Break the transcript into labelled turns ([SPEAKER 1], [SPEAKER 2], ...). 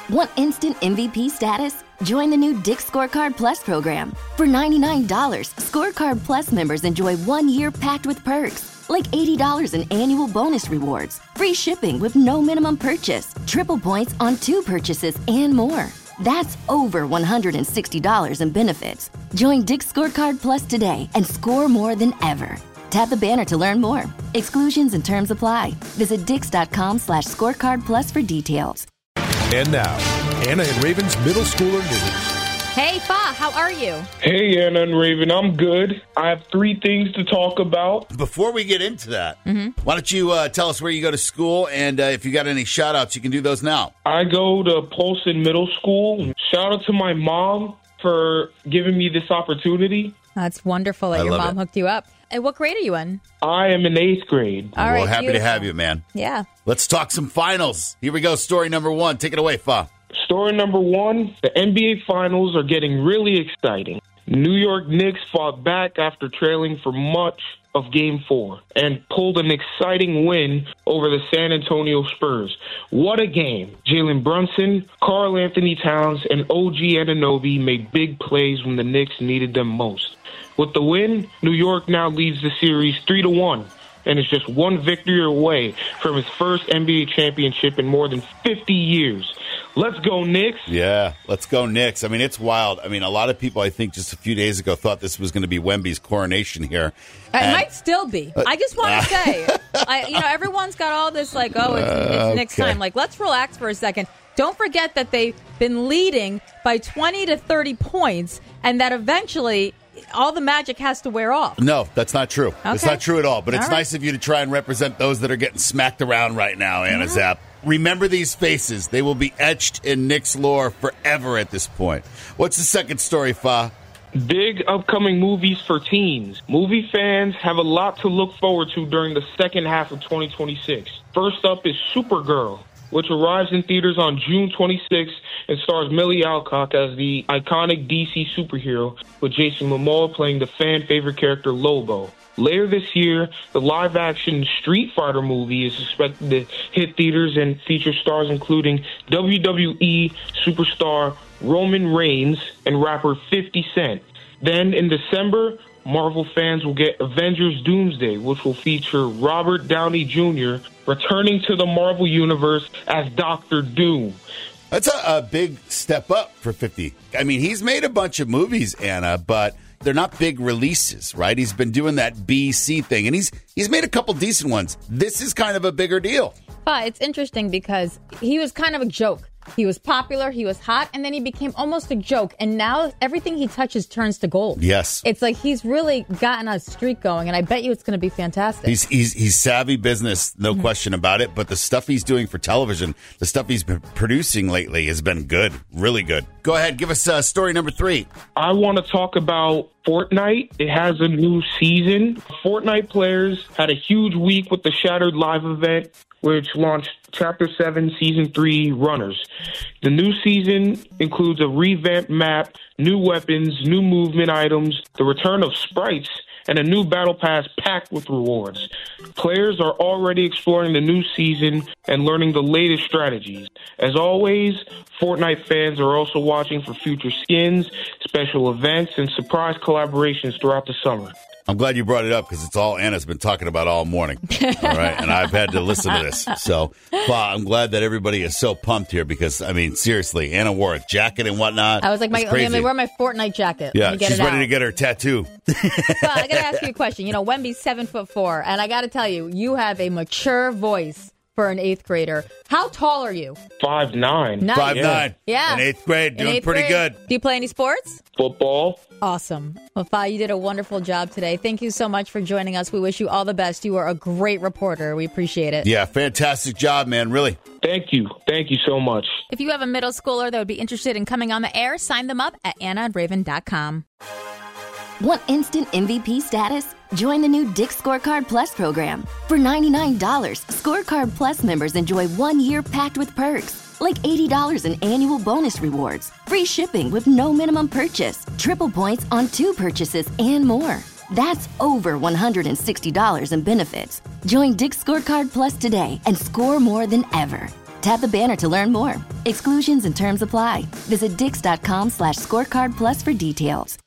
[SPEAKER 1] Want instant MVP status? Join the new Dick's Scorecard Plus program. For $99, Scorecard Plus members enjoy 1 year packed with perks, like $80 in annual bonus rewards, free shipping with no minimum purchase, triple points on 2 purchases, and more. That's over $160 in benefits. Join Dick's Scorecard Plus today and score more than ever. Tap the banner to learn more. Exclusions and terms apply. Visit dix.com/scorecard plus for details.
[SPEAKER 2] And now, Anna and Raven's middle schooler news.
[SPEAKER 3] Hey, Fa, how are you?
[SPEAKER 4] Hey, Anna and Raven, I'm good. I have 3 things to talk about.
[SPEAKER 5] Before we get into that, why don't you tell us where you go to school, and if you got any shout-outs, you can do those now.
[SPEAKER 4] I go to Polson Middle School. Shout out to my mom for giving me this opportunity.
[SPEAKER 3] That's wonderful that your mom hooked you up. And what grade are you in?
[SPEAKER 4] I am in 8th grade.
[SPEAKER 3] All right,
[SPEAKER 5] well, happy
[SPEAKER 3] beautiful.
[SPEAKER 5] to have you, man.
[SPEAKER 3] Yeah.
[SPEAKER 5] Let's talk some finals. Here we go, story number 1. Take it away, Fa.
[SPEAKER 4] Story number 1, the NBA Finals are getting really exciting. New York Knicks fought back after trailing for much of Game 4 and pulled an exciting win over the San Antonio Spurs. What a game. Jalen Brunson, Karl Anthony Towns, and OG Anunoby made big plays when the Knicks needed them most. With the win, New York now leads the series 3-1 and is just 1 victory away from his first NBA championship in more than 50 years. Let's go, Knicks.
[SPEAKER 5] Yeah, let's go, Knicks. I mean, it's wild. I mean, a lot of people, I think, just a few days ago thought this was going to be Wemby's coronation here.
[SPEAKER 3] It might still be. I just want to say, everyone's got all this like, it's Knicks time. Like, let's relax for a second. Don't forget that they've been leading by 20 to 30 points and that eventually all the magic has to wear off.
[SPEAKER 5] No, that's not true.
[SPEAKER 3] Okay.
[SPEAKER 5] It's not true at all. But it's
[SPEAKER 3] All right.
[SPEAKER 5] nice of you to try and represent those that are getting smacked around right now, Anna Zapp. Remember these faces. They will be etched in Knicks lore forever at this point. What's the second story, Fa?
[SPEAKER 4] Big upcoming movies for teens. Movie fans have a lot to look forward to during the second half of 2026. First up is Supergirl, which arrives in theaters on June 26th and stars Millie Alcock as the iconic DC superhero, with Jason Momoa playing the fan-favorite character Lobo. Later this year, the live-action Street Fighter movie is expected to hit theaters and feature stars including WWE superstar Roman Reigns and rapper 50 Cent. Then in December, Marvel fans will get Avengers Doomsday, which will feature Robert Downey Jr. returning to the Marvel Universe as Doctor Doom.
[SPEAKER 5] That's a big step up for 50. I mean, he's made a bunch of movies, Anna, but they're not big releases, right? He's been doing that BC thing, and he's made a couple decent ones. This is kind of a bigger deal.
[SPEAKER 3] But it's interesting because he was kind of a joke. He was popular, he was hot, and then he became almost a joke. And now everything he touches turns to gold.
[SPEAKER 5] Yes.
[SPEAKER 3] It's like he's really gotten a streak going, and I bet you it's going to be fantastic.
[SPEAKER 5] He's savvy business, no question about it. But the stuff he's doing for television, the stuff he's been producing lately has been good, really good. Go ahead, give us story number 3.
[SPEAKER 4] I want to talk about Fortnite. It has a new season. Fortnite players had a huge week with the Shattered Live event, which launched Chapter 7, Season 3 runners. The new season includes a revamped map, new weapons, new movement items, the return of sprites, and a new battle pass packed with rewards. Players are already exploring the new season and learning the latest strategies. As always, Fortnite fans are also watching for future skins, special events, and surprise collaborations throughout the summer.
[SPEAKER 5] I'm glad you brought it up because it's all Anna's been talking about all morning. All right. And I've had to listen to this. So, I'm glad that everybody is so pumped here because, I mean, seriously, Anna wore a jacket and whatnot.
[SPEAKER 3] I was like, let me wear my Fortnite jacket.
[SPEAKER 5] Yeah, she's ready to get her tattoo.
[SPEAKER 3] Well, I got to ask you a question. Wemby's 7'4", and I got to tell you, you have a mature voice for an 8th grader. How tall are you?
[SPEAKER 4] 5'9".
[SPEAKER 3] Nice.
[SPEAKER 5] 5'9".
[SPEAKER 3] Yeah.
[SPEAKER 5] In 8th grade, doing pretty good.
[SPEAKER 3] Do you play any sports?
[SPEAKER 4] Football.
[SPEAKER 3] Awesome. Well, Fa, you did a wonderful job today. Thank you so much for joining us. We wish you all the best. You are a great reporter. We appreciate it.
[SPEAKER 5] Yeah, fantastic job, man. Really.
[SPEAKER 4] Thank you. Thank you so much.
[SPEAKER 3] If you have a middle schooler that would be interested in coming on the air, sign them up at AnnaandRaven.com.
[SPEAKER 1] Want instant MVP status? Join the new Dick's Scorecard Plus program. For $99, Scorecard Plus members enjoy 1 year packed with perks, like $80 in annual bonus rewards, free shipping with no minimum purchase, triple points on 2 purchases, and more. That's over $160 in benefits. Join Dick's Scorecard Plus today and score more than ever. Tap the banner to learn more. Exclusions and terms apply. Visit dix.com/scorecard plus for details.